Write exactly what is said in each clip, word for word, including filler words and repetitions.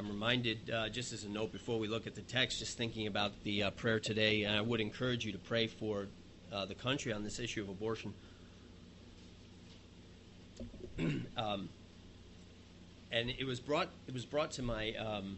I'm reminded, uh, just as a note before we look at the text, just thinking about the uh, prayer today, and I would encourage you to pray for uh, the country on this issue of abortion. um, and it was brought it was brought to my um,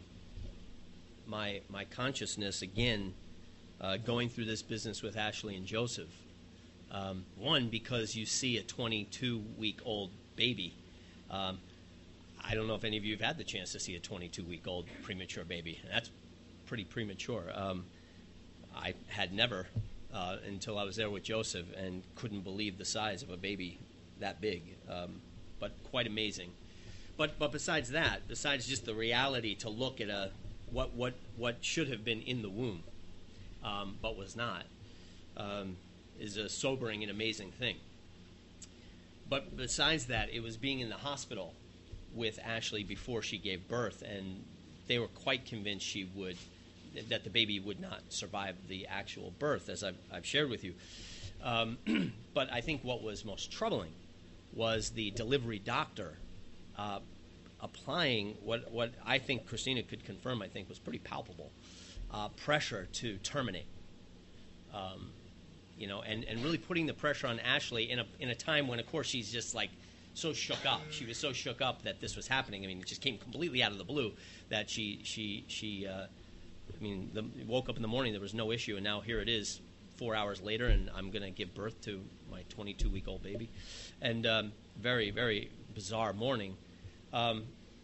my my consciousness again, uh, going through this business with Ashley and Joseph. Um, one, because you see a twenty-two week old baby. Um, I don't know if any of you have had the chance to see a twenty-two week old premature baby. That's pretty premature. Um, I had never uh, until I was there with Joseph and couldn't believe the size of a baby that big, um, but quite amazing. But but besides that, besides just the reality to look at a what what what should have been in the womb, um, but was not, um, is a sobering and amazing thing. But besides that, it was being in the hospital with Ashley before she gave birth, and they were quite convinced she would, that the baby would not survive the actual birth, as I've, I've shared with you. Um, but I think what was most troubling was the delivery doctor uh, applying what, what I think Christina could confirm, I think was pretty palpable, uh, pressure to terminate. Um, you know, and, and really putting the pressure on Ashley in a in a time when, of course, she's just like so shook up. She was so shook up that this was happening. I mean, it just came completely out of the blue that she she she. Uh, I mean, the, woke up in the morning, there was no issue, and now here it is, four hours later, and I'm going to give birth to my twenty-two week old baby, and um, very very bizarre morning. Um,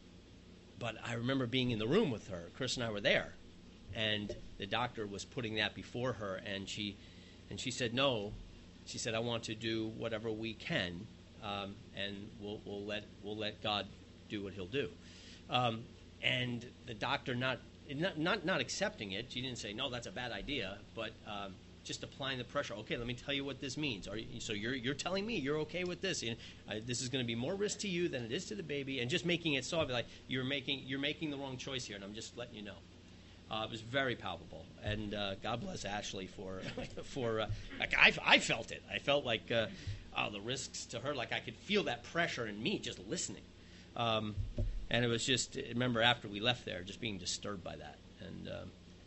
but I remember being in the room with her. Chris and I were there, and the doctor was putting that before her, and she. And she said, no. She said, I want to do whatever we can, um, and we'll, we'll let we'll let God do what He'll do. Um, and the doctor not, not not not accepting it. She didn't say, no, that's a bad idea, but um, just applying the pressure. Okay, let me tell you what this means. Are you, so you're you're telling me you're okay with this? And, uh, this is going to be more risk to you than it is to the baby, and just making it so obvious, like you're making you're making the wrong choice here, and I'm just letting you know. Uh, it was very palpable, and uh, God bless Ashley for for. Uh, like I, I felt it. I felt like uh, oh, the risks to her. Like I could feel that pressure in me just listening, um, and it was just. Remember after we left there, just being disturbed by that, and um,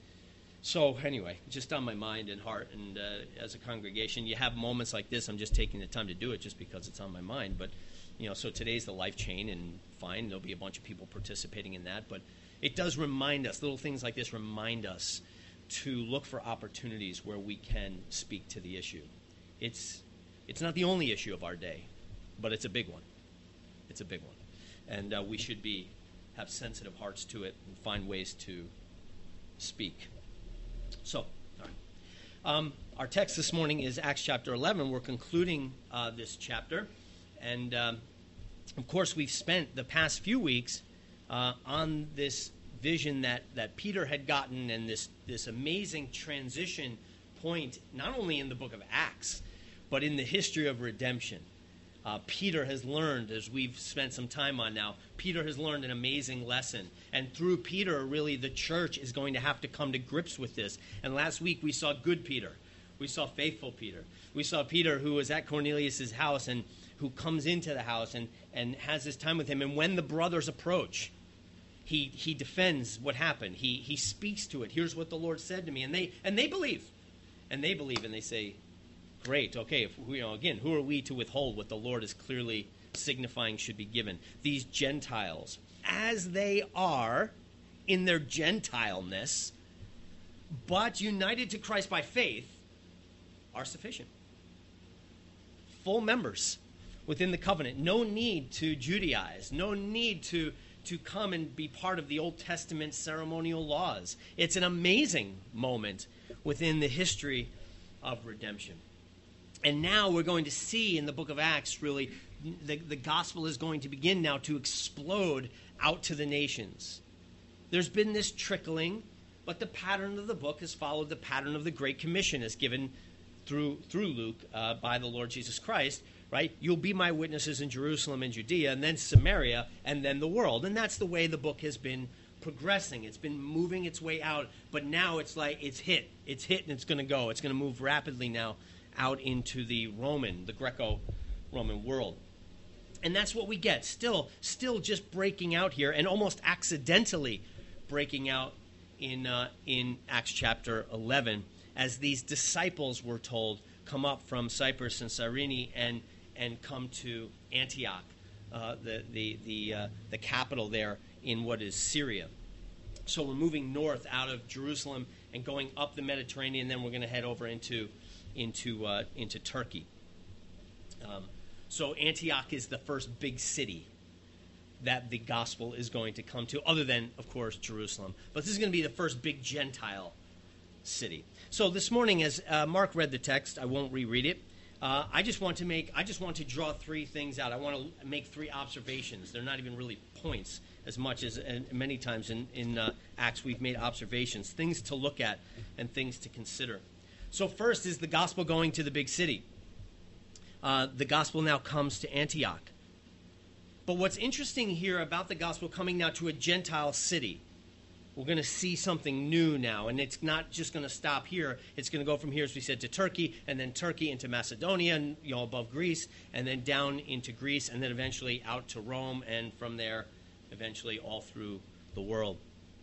so anyway, just on my mind and heart, and uh, as a congregation, you have moments like this. I'm just taking the time to do it just because it's on my mind. But you know, so today's the life chain, and fine, there'll be a bunch of people participating in that, but. It does remind us, little things like this remind us to look for opportunities where we can speak to the issue. It's it's not the only issue of our day, but it's a big one. It's a big one. And uh, we should be have sensitive hearts to it and find ways to speak. So, all right. Um, our text this morning is Acts chapter eleven. We're concluding uh, this chapter. And, um, of course, we've spent the past few weeks Uh, on this vision that, that Peter had gotten, and this, this amazing transition point, not only in the book of Acts, but in the history of redemption. Uh, Peter has learned, as we've spent some time on now, Peter has learned an amazing lesson. And through Peter, really, the church is going to have to come to grips with this. And last week, we saw good Peter. We saw faithful Peter. We saw Peter who was at Cornelius' house and who comes into the house and, and has this time with him. And when the brothers approach, He he defends what happened. He he speaks to it. Here's what the Lord said to me, and they and they believe, and they believe, and they say, "Great, okay. If we, you know, again, who are we to withhold what the Lord is clearly signifying should be given?" These Gentiles, as they are in their Gentileness, but united to Christ by faith, are sufficient. Full members within the covenant. No need to Judaize. No need to. to come and be part of the Old Testament ceremonial laws. It's an amazing moment within the history of redemption. And now we're going to see in the book of Acts, really, the, the gospel is going to begin now to explode out to the nations. There's been this trickling, but the pattern of the book has followed the pattern of the Great Commission as given through, through Luke uh, by the Lord Jesus Christ. Right? You'll be my witnesses in Jerusalem and Judea, and then Samaria, and then the world. And that's the way the book has been progressing. It's been moving its way out, but now it's like it's hit. It's hit, and it's going to go. It's going to move rapidly now out into the Roman, the Greco-Roman world. And that's what we get. Still, still just breaking out here, and almost accidentally breaking out in uh, in Acts chapter eleven, as these disciples were told, come up from Cyprus and Cyrene and and come to Antioch, uh, the the the uh, the capital there in what is Syria. So we're moving north out of Jerusalem and going up the Mediterranean. Then we're going to head over into into uh, into Turkey. Um, so Antioch is the first big city that the gospel is going to come to, other than, of course, Jerusalem. But this is going to be the first big Gentile city. So this morning, as uh, Mark read the text, I won't reread it. Uh, I just want to make, I just want to draw three things out. I want to make three observations. They're not even really points as much as uh, many times in, in uh, Acts we've made observations, things to look at and things to consider. So first is the gospel going to the big city. Uh, the gospel now comes to Antioch. But what's interesting here about the gospel coming now to a Gentile city, we're going to see something new now, and it's not just going to stop here. It's going to go from here, as we said, to Turkey, and then Turkey into Macedonia, and, you know, above Greece, and then down into Greece, and then eventually out to Rome, and from there, eventually all through the world.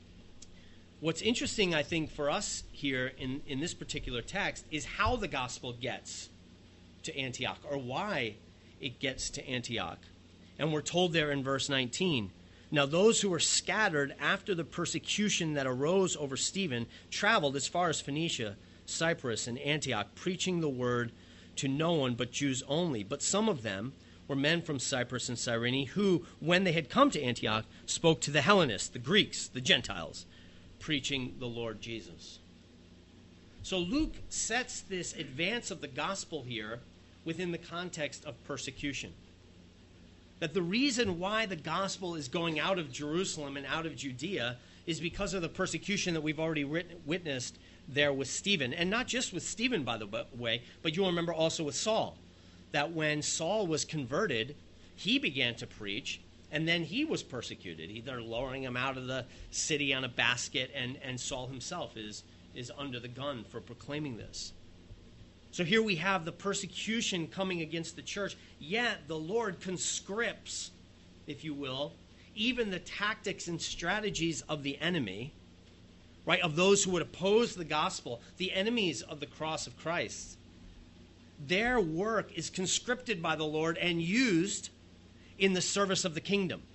What's interesting, I think, for us here in, in this particular text is how the gospel gets to Antioch, or why it gets to Antioch. And we're told there in verse nineteen, now those who were scattered after the persecution that arose over Stephen traveled as far as Phoenicia, Cyprus, and Antioch, preaching the word to no one but Jews only. But some of them were men from Cyprus and Cyrene who, when they had come to Antioch, spoke to the Hellenists, the Greeks, the Gentiles, preaching the Lord Jesus. So Luke sets this advance of the gospel here within the context of persecution. That the reason why the gospel is going out of Jerusalem and out of Judea is because of the persecution that we've already writ- witnessed there with Stephen. And not just with Stephen, by the way, but you'll remember also with Saul. That when Saul was converted, he began to preach, and then he was persecuted. Either lowering him out of the city on a basket, and, and Saul himself is, is under the gun for proclaiming this. So here we have the persecution coming against the church, yet the Lord conscripts, if you will, even the tactics and strategies of the enemy, right, of those who would oppose the gospel, the enemies of the cross of Christ. Their work is conscripted by the Lord and used in the service of the kingdom.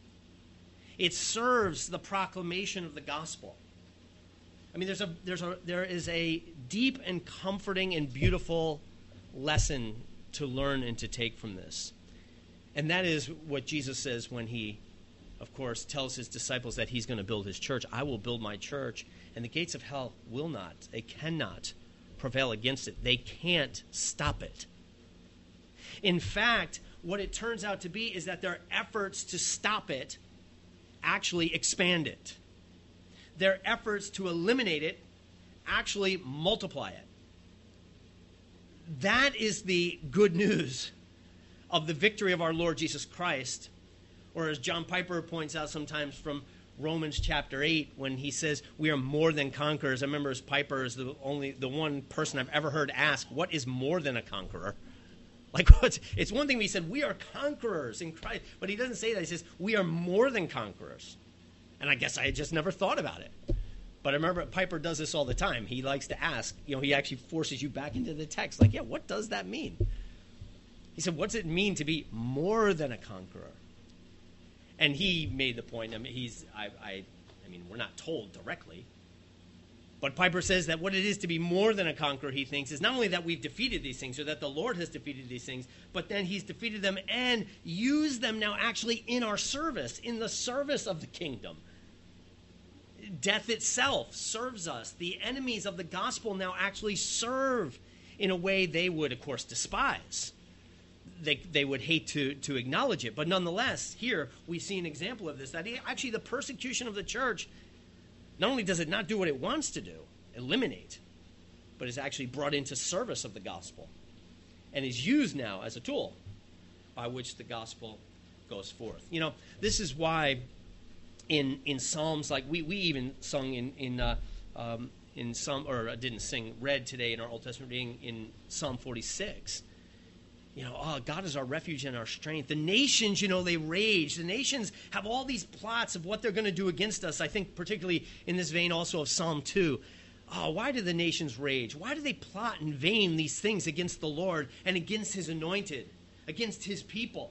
It serves the proclamation of the gospel. I mean, there's a there's a there is a deep and comforting and beautiful lesson to learn and to take from this. And that is what Jesus says when he, of course, tells his disciples that he's going to build his church. I will build my church, and the gates of hell will not, they cannot prevail against it. They can't stop it. In fact, what it turns out to be is that their efforts to stop it actually expand it. Their efforts to eliminate it actually multiply it. That is the good news of the victory of our Lord Jesus Christ, or as John Piper points out sometimes from Romans chapter eight, when he says we are more than conquerors. I remember as Piper is the only the one person I've ever heard ask, what is more than a conqueror? Like, what's, it's one thing he said, we are conquerors in Christ, but he doesn't say that. He says we are more than conquerors. And I guess I had just never thought about it. But I remember Piper does this all the time. He likes to ask, you know, he actually forces you back into the text. Like, yeah, what does that mean? He said, what does it mean to be more than a conqueror? And he made the point, I mean, he's, I, I, I mean, we're not told directly. But Piper says that what it is to be more than a conqueror, he thinks, is not only that we've defeated these things, or that the Lord has defeated these things, but then he's defeated them and used them now actually in our service, in the service of the kingdom. Death itself serves us. The enemies of the gospel now actually serve in a way they would, of course, despise. They, they would hate to, to acknowledge it. But nonetheless, here we see an example of this, that actually the persecution of the church, not only does it not do what it wants to do, eliminate, but is actually brought into service of the gospel and is used now as a tool by which the gospel goes forth. You know, this is why in in Psalms, like we, we even sung in in uh, um, in some, or I didn't sing, read today in our Old Testament reading in Psalm forty-six. You know, oh, God is our refuge and our strength. The nations, you know, they rage. The nations have all these plots of what they're going to do against us. I think particularly in this vein also of Psalm two. Oh, why do the nations rage? Why do they plot in vain these things against the Lord and against his anointed, against his people?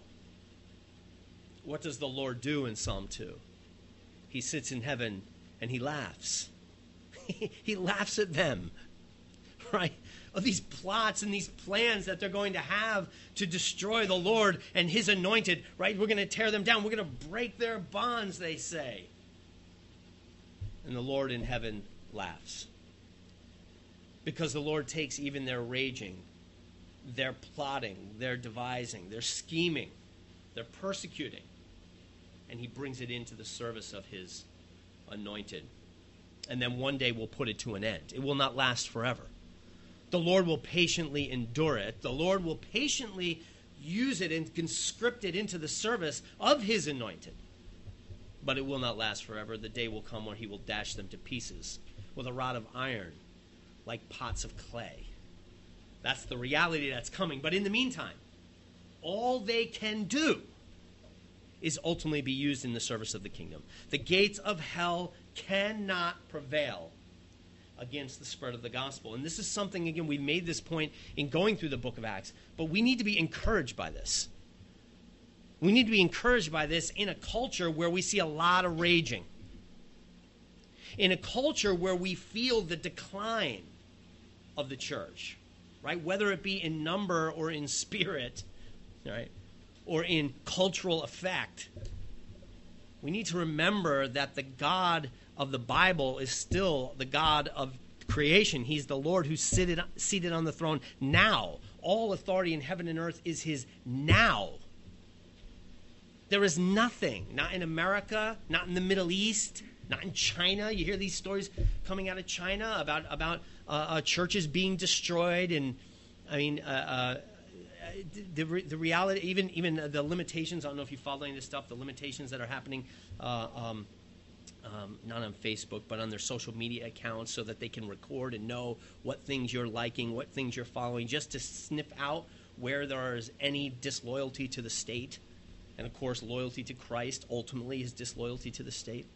What does the Lord do in Psalm two? He sits in heaven and he laughs. He laughs at them, right? Of these plots and these plans that they're going to have to destroy the Lord and his anointed, right? We're going to tear them down. We're going to break their bonds, they say. And the Lord in heaven laughs. Because the Lord takes even their raging, their plotting, their devising, their scheming, their persecuting, and he brings it into the service of his anointed. And then one day we'll put it to an end. It will not last forever. The Lord will patiently endure it. The Lord will patiently use it and conscript it into the service of his anointed. But it will not last forever. The day will come where he will dash them to pieces with a rod of iron, like pots of clay. That's the reality that's coming. But in the meantime, all they can do is ultimately be used in the service of the kingdom. The gates of hell cannot prevail against the spread of the gospel. And this is something, again, we made this point in going through the book of Acts, but we need to be encouraged by this. We need to be encouraged by this in a culture where we see a lot of raging. In a culture where we feel the decline of the church, right? Whether it be in number or in spirit, right? Or in cultural effect. We need to remember that the God of the Bible is still the God of creation. He's the Lord who's seated, seated on the throne now. All authority in heaven and earth is his now. There is nothing, not in America, not in the Middle East, not in China. You hear these stories coming out of China about, about uh, uh, churches being destroyed. And, I mean, uh, uh, the, the reality, even, even the limitations, I don't know if you follow any of this stuff, the limitations that are happening uh, um, Um, not on Facebook, but on their social media accounts so that they can record and know what things you're liking, what things you're following, just to sniff out where there is any disloyalty to the state. And, of course, loyalty to Christ ultimately is disloyalty to the state.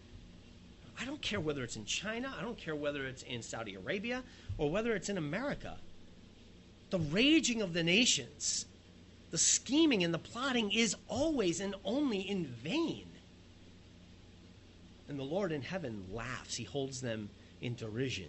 I don't care whether it's in China. I don't care whether it's in Saudi Arabia or whether it's in America. The raging of the nations, the scheming and the plotting is always and only in vain. And the Lord in heaven laughs. He holds them in derision.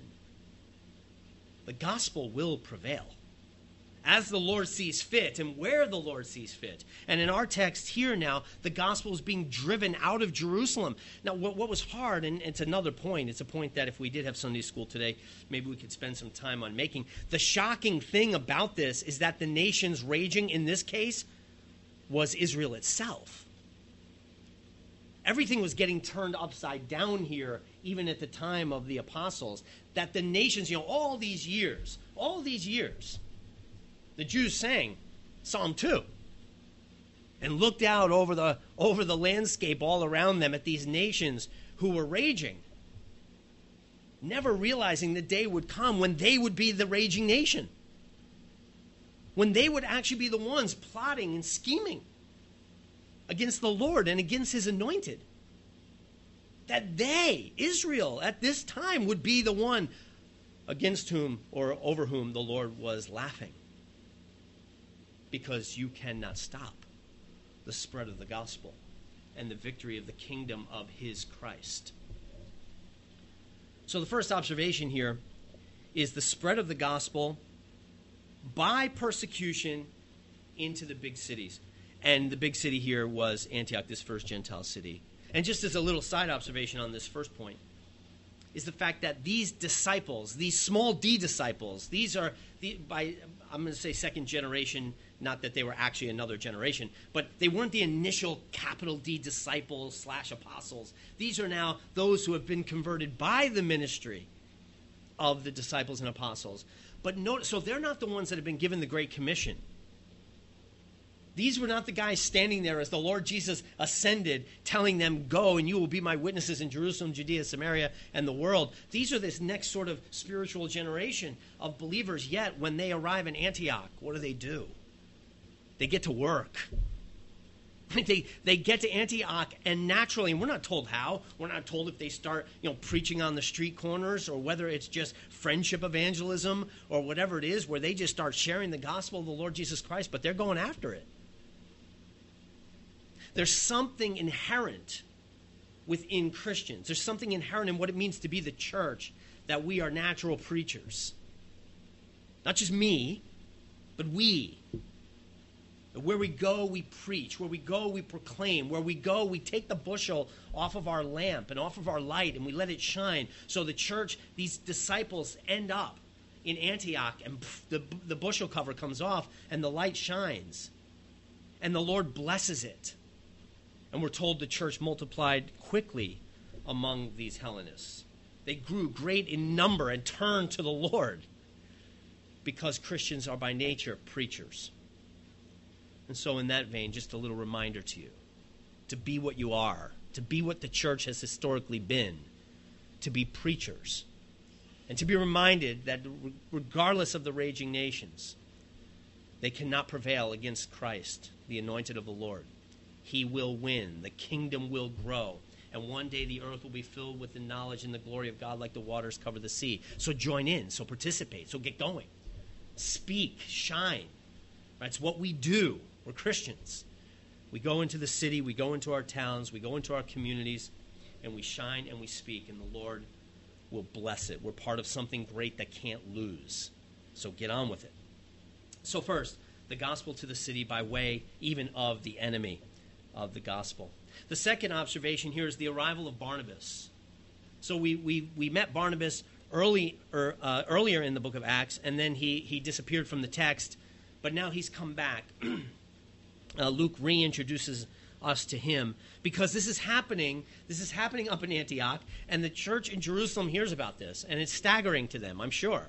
The gospel will prevail as the Lord sees fit and where the Lord sees fit. And in our text here now, the gospel is being driven out of Jerusalem. Now, what, what was hard, and it's another point, it's a point that if we did have Sunday school today, maybe we could spend some time on making. The shocking thing about this is that the nations raging in this case was Israel itself. Everything was getting turned upside down here, even at the time of the apostles, that the nations, you know, all these years, all these years, the Jews sang Psalm two and looked out over the, over the landscape all around them at these nations who were raging, never realizing the day would come when they would be the raging nation, when they would actually be the ones plotting and scheming against the Lord and against his anointed. That they, Israel, at this time would be the one against whom or over whom the Lord was laughing. Because you cannot stop the spread of the gospel and the victory of the kingdom of his Christ. So the first observation here is the spread of the gospel by persecution into the big cities. And the big city here was Antioch, this first Gentile city. And just as a little side observation on this first point, is the fact that these disciples, these small d disciples, these are, the, by I'm going to say second generation, not that they were actually another generation, but they weren't the initial capital D disciples slash apostles. These are now those who have been converted by the ministry of the disciples and apostles. But notice, so they're not the ones that have been given the Great Commission. These were not the guys standing there as the Lord Jesus ascended, telling them, go and you will be my witnesses in Jerusalem, Judea, Samaria, and the world. These are this next sort of spiritual generation of believers. Yet, when they arrive in Antioch, what do they do? They get to work. They they get to Antioch, and naturally, and we're not told how. We're not told if they start, you know, preaching on the street corners, or whether it's just friendship evangelism, or whatever it is, where they just start sharing the gospel of the Lord Jesus Christ, but they're going after it. There's something inherent within Christians. There's something inherent in what it means to be the church, that we are natural preachers. Not just me, but we. Where we go, we preach. Where we go, we proclaim. Where we go, we take the bushel off of our lamp and off of our light, and we let it shine. So the church, these disciples end up in Antioch, and the, the bushel cover comes off, and the light shines. And the Lord blesses it. And we're told the church multiplied quickly among these Hellenists. They grew great in number and turned to the Lord, because Christians are by nature preachers. And so in that vein, just a little reminder to you, to be what you are, to be what the church has historically been, to be preachers, and to be reminded that regardless of the raging nations, they cannot prevail against Christ, the anointed of the Lord. He will win. The kingdom will grow. And one day the earth will be filled with the knowledge and the glory of God like the waters cover the sea. So join in. So participate. So get going. Speak. Shine. Right? It's what we do. We're Christians. We go into the city. We go into our towns. We go into our communities. And we shine and we speak. And the Lord will bless it. We're part of something great that can't lose. So get on with it. So first, the gospel to the city by way even of the enemy of the gospel. The second observation here is the arrival of Barnabas. So we we, we met Barnabas early er, uh, earlier in the book of Acts, and then he, he disappeared from the text, but now he's come back. uh, Luke reintroduces us to him because this is happening. This is happening up in Antioch, and the church in Jerusalem hears about this, and it's staggering to them, I'm sure.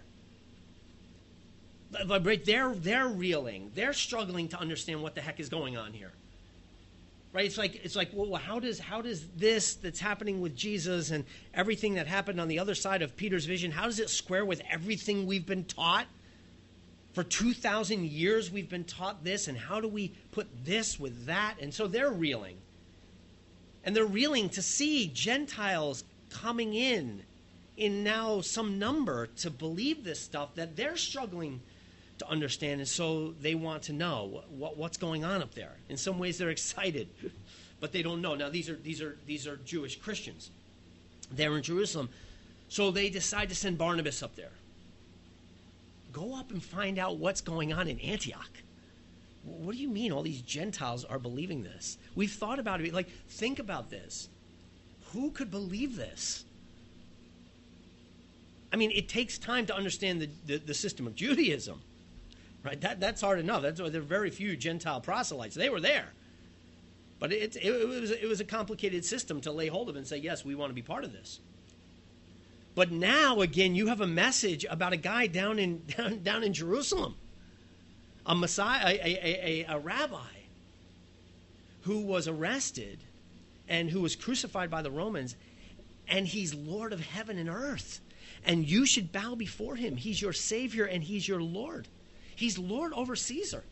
But they're, they're reeling. They're struggling to understand what the heck is going on here. Right? It's like, it's like, well, how does, how does this that's happening with Jesus and everything that happened on the other side of Peter's vision, how does it square with everything we've been taught? For two thousand years we've been taught this, and how do we put this with that? And so they're reeling. And they're reeling to see Gentiles coming in in now some number to believe this stuff that they're struggling to understand, and so they want to know what, what's going on up there. In some ways, they're excited, but they don't know. Now, these are these are these are Jewish Christians. They're in Jerusalem, so they decide to send Barnabas up there. Go up and find out what's going on in Antioch. What do you mean all these Gentiles are believing this? We've thought about it. Like, think about this. Who could believe this? I mean, it takes time to understand the, the, the system of Judaism. Right, that that's hard enough. That's why there are very few Gentile proselytes. They were there, but it, it, it was it was a complicated system to lay hold of and say, yes, we want to be part of this. But now again, you have a message about a guy down in down, down in Jerusalem, a Messiah, a, a, a, a rabbi, who was arrested and who was crucified by the Romans, and he's Lord of heaven and earth, and you should bow before him. He's your Savior and he's your Lord. He's Lord over Caesar.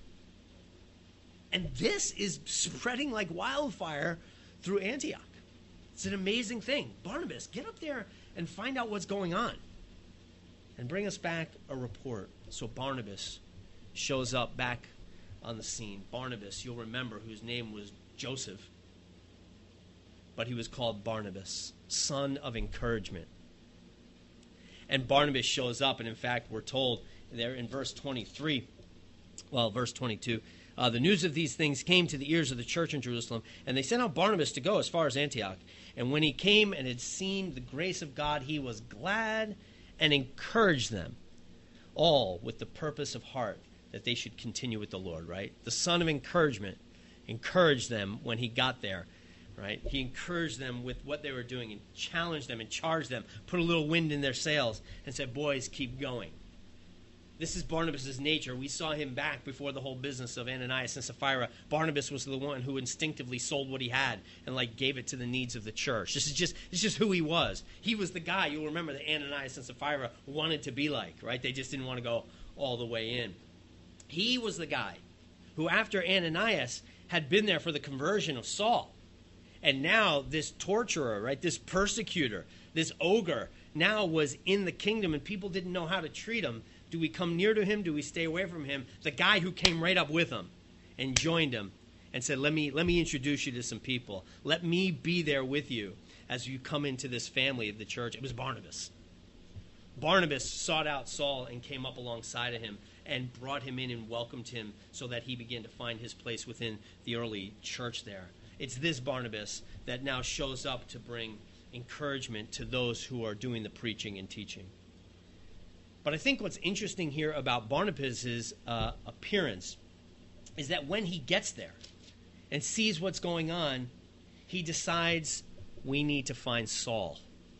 And this is spreading like wildfire through Antioch. It's an amazing thing. Barnabas, get up there and find out what's going on. And bring us back a report. So Barnabas shows up back on the scene. Barnabas, you'll remember, whose name was Joseph. But he was called Barnabas, son of encouragement. And Barnabas shows up, and in fact, we're told there in verse twenty-three, well, verse twenty-two, uh, the news of these things came to the ears of the church in Jerusalem, and they sent out Barnabas to go as far as Antioch. And when he came and had seen the grace of God, he was glad and encouraged them all with the purpose of heart that they should continue with the Lord, right? The son of encouragement encouraged them when he got there, right? He encouraged them with what they were doing and challenged them and charged them, put a little wind in their sails and said, boys, keep going. This is Barnabas' nature. We saw him back before the whole business of Ananias and Sapphira. Barnabas was the one who instinctively sold what he had and like gave it to the needs of the church. This is just this is just who he was. He was the guy, you'll remember, that Ananias and Sapphira wanted to be like, right? They just didn't want to go all the way in. He was the guy who after Ananias had been there for the conversion of Saul. And now this torturer, right, this persecutor, this ogre, now was in the kingdom and people didn't know how to treat him. Do we come near to him? Do we stay away from him? The guy who came right up with him and joined him and said, let me, let me introduce you to some people. Let me be there with you as you come into this family of the church. It was Barnabas. Barnabas sought out Saul and came up alongside of him and brought him in and welcomed him so that he began to find his place within the early church there. It's this Barnabas that now shows up to bring encouragement to those who are doing the preaching and teaching. But I think what's interesting here about Barnabas' uh, appearance is that when he gets there and sees what's going on, he decides we need to find Saul.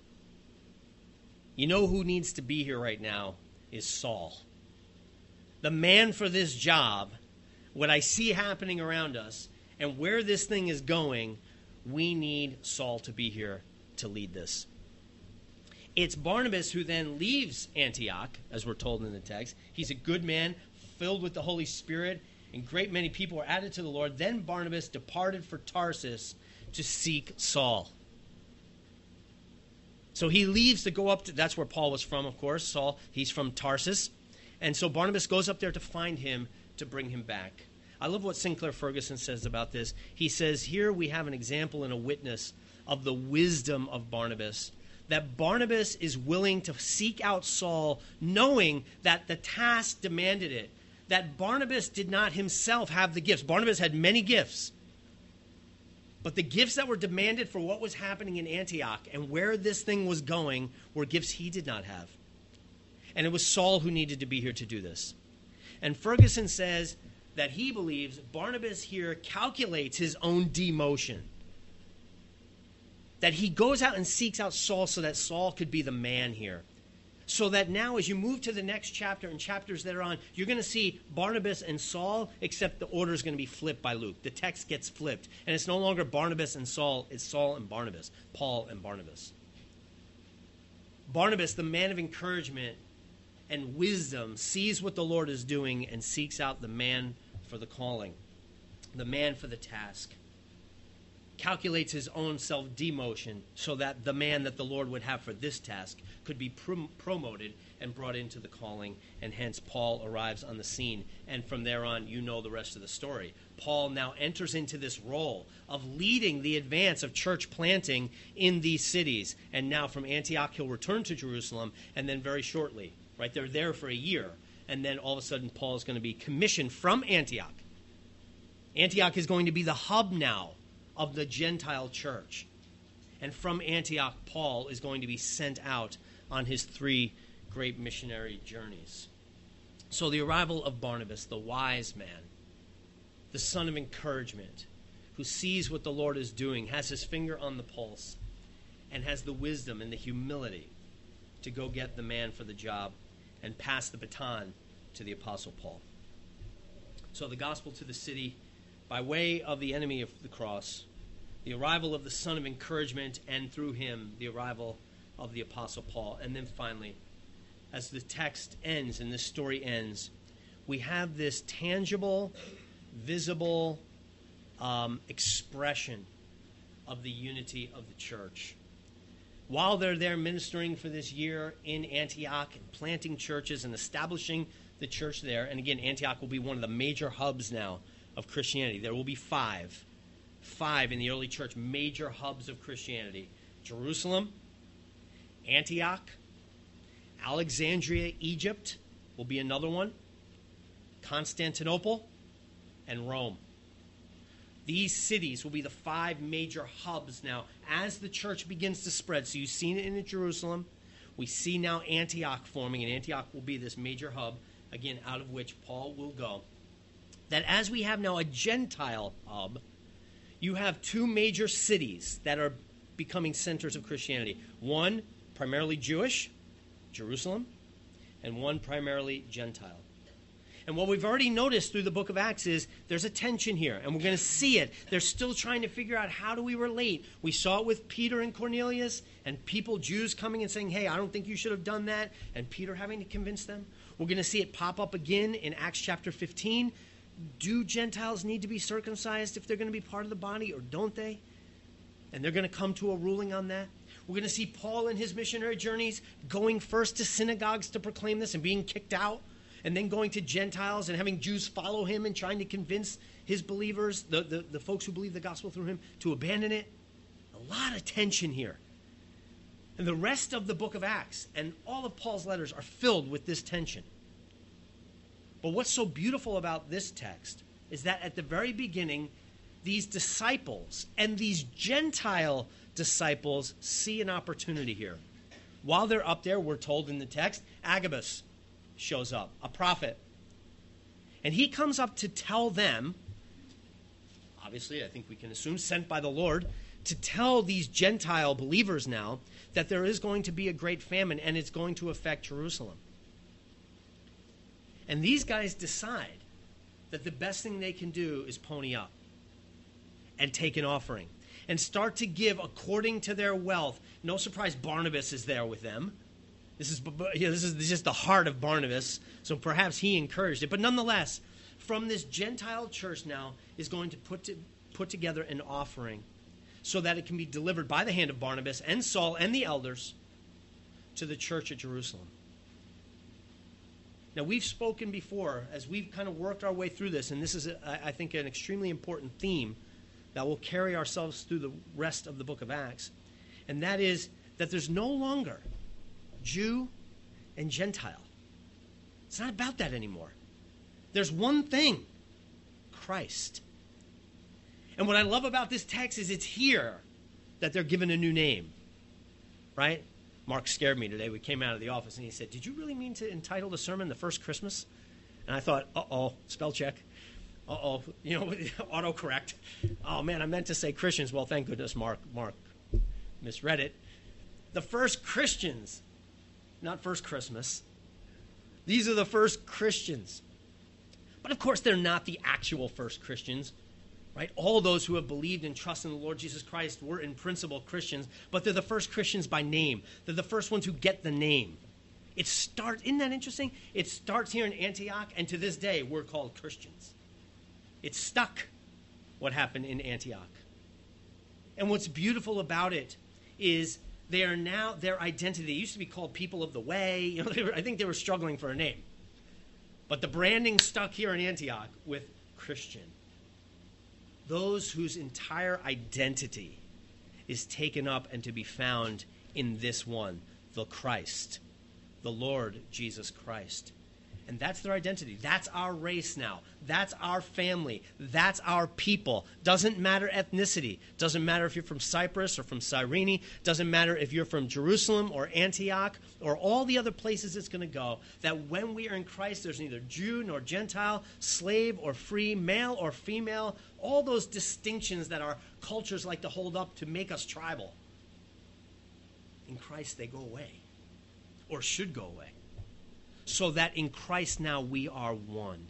You know who needs to be here right now is Saul. The man for this job, what I see happening around us, and where this thing is going, we need Saul to be here to lead this. It's Barnabas who then leaves Antioch, as we're told in the text. He's a good man, filled with the Holy Spirit, and a great many people were added to the Lord. Then Barnabas departed for Tarsus to seek Saul. So he leaves to go up to, that's where Paul was from, of course. Saul, he's from Tarsus. And so Barnabas goes up there to find him, to bring him back. I love what Sinclair Ferguson says about this. He says, here we have an example and a witness of the wisdom of Barnabas. That Barnabas is willing to seek out Saul, knowing that the task demanded it. That Barnabas did not himself have the gifts. Barnabas had many gifts. But the gifts that were demanded for what was happening in Antioch and where this thing was going were gifts he did not have. And it was Saul who needed to be here to do this. And Ferguson says that he believes Barnabas here calculates his own demotion. That he goes out and seeks out Saul so that Saul could be the man here. So that now as you move to the next chapter and chapters that are on, you're going to see Barnabas and Saul, except the order is going to be flipped by Luke. The text gets flipped. And it's no longer Barnabas and Saul, it's Saul and Barnabas, Paul and Barnabas. Barnabas, the man of encouragement and wisdom, sees what the Lord is doing and seeks out the man for the calling, the man for the task. Calculates his own self-demotion so that the man that the Lord would have for this task could be prom- promoted and brought into the calling, and hence Paul arrives on the scene. And from there on, you know the rest of the story. Paul now enters into this role of leading the advance of church planting in these cities. And now from Antioch, he'll return to Jerusalem, and then very shortly, right, they're there for a year, and then all of a sudden Paul is going to be commissioned from Antioch. Antioch is going to be the hub now of the Gentile church. And from Antioch, Paul is going to be sent out on his three great missionary journeys. So the arrival of Barnabas, the wise man, the son of encouragement, who sees what the Lord is doing, has his finger on the pulse, and has the wisdom and the humility to go get the man for the job and pass the baton to the Apostle Paul. So the gospel to the city by way of the enemy of the cross, the arrival of the son of encouragement, and through him, the arrival of the Apostle Paul. And then finally, as the text ends and this story ends, we have this tangible, visible um, expression of the unity of the church. While they're there ministering for this year in Antioch and planting churches and establishing the church there, and again, Antioch will be one of the major hubs now of Christianity. There will be five, five in the early church, major hubs of Christianity. Jerusalem, Antioch, Alexandria, Egypt will be another one, Constantinople, and Rome. These cities will be the five major hubs now as the church begins to spread. So you've seen it in Jerusalem. We see now Antioch forming, and Antioch will be this major hub, again, out of which Paul will go. That as we have now a Gentile hub, you have two major cities that are becoming centers of Christianity. One primarily Jewish, Jerusalem, and one primarily Gentile. And what we've already noticed through the book of Acts is there's a tension here, and we're going to see it. They're still trying to figure out how do we relate. We saw it with Peter and Cornelius, and people, Jews coming and saying, hey, I don't think you should have done that, and Peter having to convince them. We're going to see it pop up again in Acts chapter fifteen. do Gentiles need to be circumcised if they're going to be part of the body, or don't they? And they're going to come to a ruling on that. We're going to see Paul in his missionary journeys going first to synagogues to proclaim this and being kicked out, and then going to Gentiles and having Jews follow him and trying to convince his believers, the, the, the folks who believe the gospel through him, to abandon it. A lot of tension here. And the rest of the book of Acts and all of Paul's letters are filled with this tension. But what's so beautiful about this text is that at the very beginning, these disciples and these Gentile disciples see an opportunity here. While they're up there, we're told in the text, Agabus shows up, a prophet. And he comes up to tell them, obviously I think we can assume sent by the Lord, to tell these Gentile believers now that there is going to be a great famine and it's going to affect Jerusalem. And these guys decide that the best thing they can do is pony up and take an offering and start to give according to their wealth. No surprise, Barnabas is there with them. This is, you know, this is just the heart of Barnabas, so perhaps he encouraged it. But nonetheless, from this Gentile church now is going to put, to put together an offering so that it can be delivered by the hand of Barnabas and Saul and the elders to the church at Jerusalem. Now, we've spoken before as we've kind of worked our way through this, and this is, I think, an extremely important theme that will carry ourselves through the rest of the book of Acts, and that is that there's no longer Jew and Gentile. It's not about that anymore. There's one thing, Christ. And what I love about this text is it's here that they're given a new name, right? Mark scared me today. We came out of the office and he said, "Did you really mean to entitle the sermon The First Christmas?" And I thought, uh-oh, spell check. Uh-oh, you know, autocorrect. Oh, man, I meant to say Christians. Well, thank goodness Mark, Mark misread it. The first Christians, not first Christmas. These are the first Christians. But, of course, they're not the actual first Christians. Right? All those who have believed and trusted in the Lord Jesus Christ were in principle Christians, but they're the first Christians by name. They're the first ones who get the name. It starts, isn't that interesting? It starts here in Antioch, and to this day, we're called Christians. It's stuck, what happened in Antioch. And what's beautiful about it is they are now, their identity, they used to be called people of the way. You know, they were, I think they were struggling for a name. But the branding stuck here in Antioch with Christian. Those whose entire identity is taken up and to be found in this one, the Christ, the Lord Jesus Christ. And that's their identity. That's our race now. That's our family. That's our people. Doesn't matter ethnicity. Doesn't matter if you're from Cyprus or from Cyrene. Doesn't matter if you're from Jerusalem or Antioch or all the other places it's going to go. That when we are in Christ, there's neither Jew nor Gentile, slave or free, male or female. All those distinctions that our cultures like to hold up to make us tribal. In Christ, they go away. Or should go away. So that in Christ now we are one.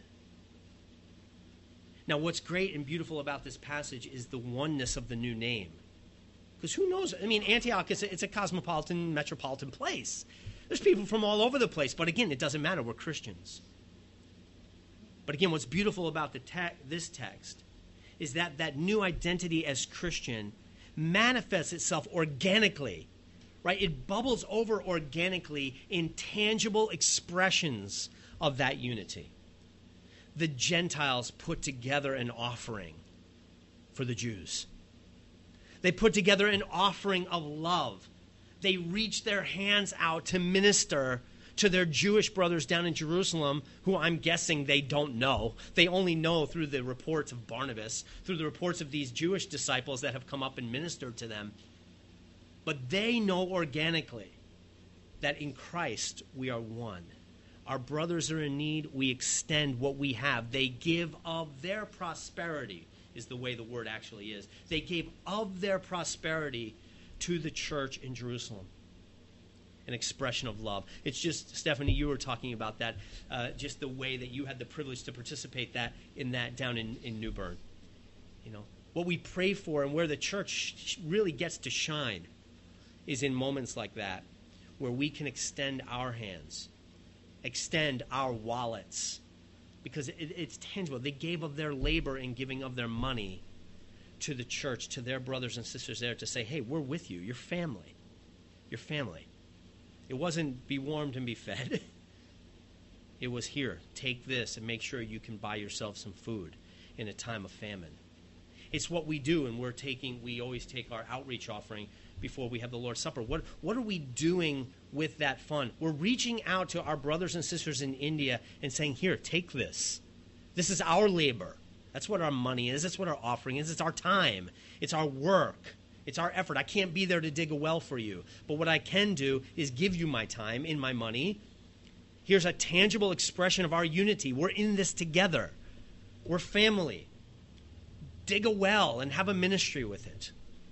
Now what's great and beautiful about this passage is the oneness of the new name. Because who knows? I mean, Antioch, is a, it's a cosmopolitan, metropolitan place. There's people from all over the place. But again, it doesn't matter. We're Christians. But again, what's beautiful about the te- this text is that that new identity as Christian manifests itself organically. Right? It bubbles over organically in tangible expressions of that unity. The Gentiles put together an offering for the Jews. They put together an offering of love. They reached their hands out to minister to their Jewish brothers down in Jerusalem, who I'm guessing they don't know. They only know through the reports of Barnabas, through the reports of these Jewish disciples that have come up and ministered to them. But they know organically that in Christ we are one. Our brothers are in need. We extend what we have. They give of their prosperity, is the way the word actually is. They gave of their prosperity to the church in Jerusalem. An expression of love. It's just, Stephanie, you were talking about that, uh, just the way that you had the privilege to participate that in that down in, in New Bern. You know, what we pray for and where the church really gets to shine is in moments like that, where we can extend our hands, extend our wallets because it, it's tangible. They gave of their labor and giving of their money to the church, to their brothers and sisters there, to say, hey, we're with you. You're family. You're family. It wasn't be warmed and be fed. It was, here, take this and make sure you can buy yourself some food in a time of famine. It's what we do, and we're taking, we always take our outreach offering before we have the Lord's Supper. What, what are we doing with that fund? We're reaching out to our brothers and sisters in India and saying, here, take this. This is our labor. That's what our money is. That's what our offering is. It's our time. It's our work. It's our effort. I can't be there to dig a well for you. But what I can do is give you my time and my money. Here's a tangible expression of our unity. We're in this together. We're family. Dig a well and have a ministry with it.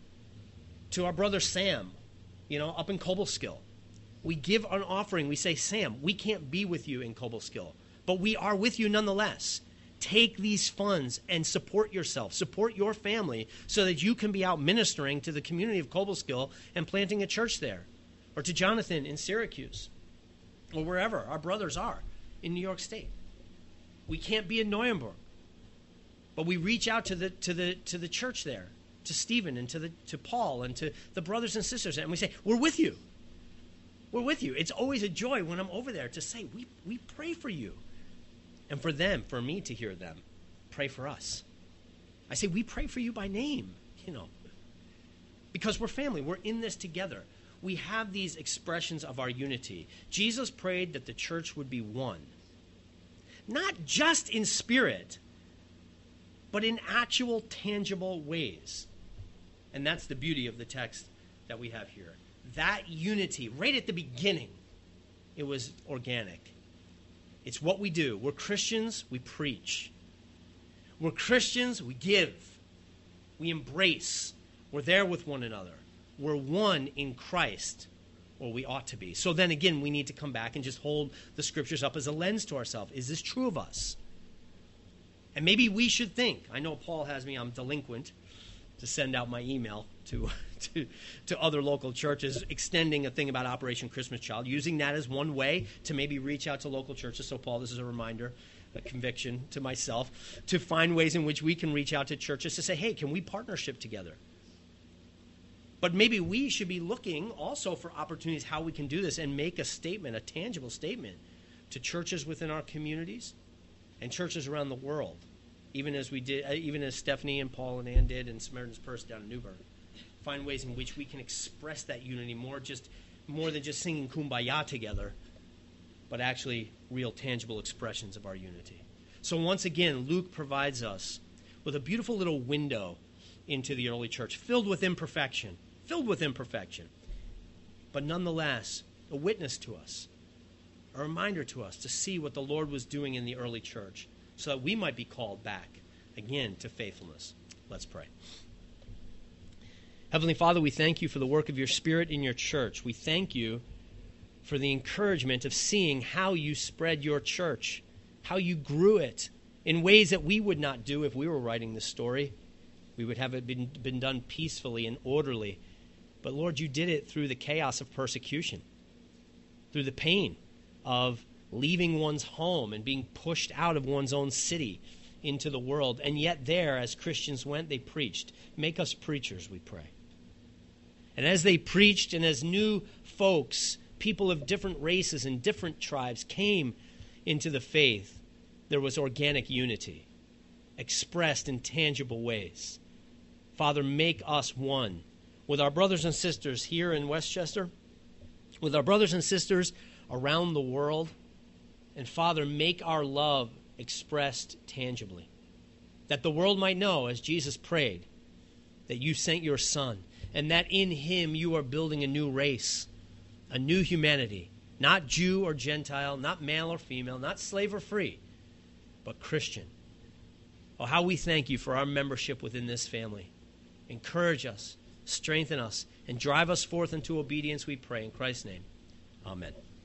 To our brother Sam, you know, up in Cobleskill. We give an offering. We say, Sam, we can't be with you in Cobleskill, but we are with you nonetheless. Take these funds and support yourself, support your family, so that you can be out ministering to the community of Cobleskill and planting a church there. Or to Jonathan in Syracuse, or wherever our brothers are in New York State. We can't be in Neuenburg, but we reach out to the to the to the church there, to Stephen and to the to Paul and to the brothers and sisters, and we say, we're with you. We're with you. It's always a joy when I'm over there to say, we we pray for you. And for them, for me to hear them, pray for us. I say, we pray for you by name, you know, because we're family. We're in this together. We have these expressions of our unity. Jesus prayed that the church would be one, not just in spirit, but in actual, tangible ways. And that's the beauty of the text that we have here. That unity, right at the beginning, it was organic. It's what we do. We're Christians, we preach. We're Christians, we give. We embrace. We're there with one another. We're one in Christ, or we ought to be. So then again, we need to come back and just hold the scriptures up as a lens to ourselves. Is this true of us? And maybe we should think. I know Paul has me, I'm delinquent, to send out my email to, to, to other local churches, extending a thing about Operation Christmas Child, using that as one way to maybe reach out to local churches. So, Paul, this is a reminder, a conviction to myself, to find ways in which we can reach out to churches to say, hey, can we partnership together? But maybe we should be looking also for opportunities how we can do this and make a statement, a tangible statement, to churches within our communities and churches around the world. Even as we did, even as Stephanie and Paul and Ann did in Samaritan's Purse down in Newburgh, find ways in which we can express that unity more, just more than just singing Kumbaya together, but actually real tangible expressions of our unity. So once again, Luke provides us with a beautiful little window into the early church, filled with imperfection, filled with imperfection, but nonetheless a witness to us, a reminder to us to see what the Lord was doing in the early church, so that we might be called back again to faithfulness. Let's pray. Heavenly Father, we thank you for the work of your Spirit in your church. We thank you for the encouragement of seeing how you spread your church, how you grew it in ways that we would not do if we were writing this story. We would have it been, been done peacefully and orderly. But Lord, you did it through the chaos of persecution, through the pain of leaving one's home and being pushed out of one's own city into the world. And yet there, as Christians went, they preached. Make us preachers, we pray. And as they preached, and as new folks, people of different races and different tribes came into the faith, there was organic unity expressed in tangible ways. Father, make us one with our brothers and sisters here in Westchester, with our brothers and sisters around the world. And Father, make our love expressed tangibly, that the world might know, as Jesus prayed, that you sent your Son, and that in him you are building a new race, a new humanity, not Jew or Gentile, not male or female, not slave or free, but Christian. Oh, how we thank you for our membership within this family. Encourage us, strengthen us, and drive us forth into obedience, we pray. In Christ's name, amen.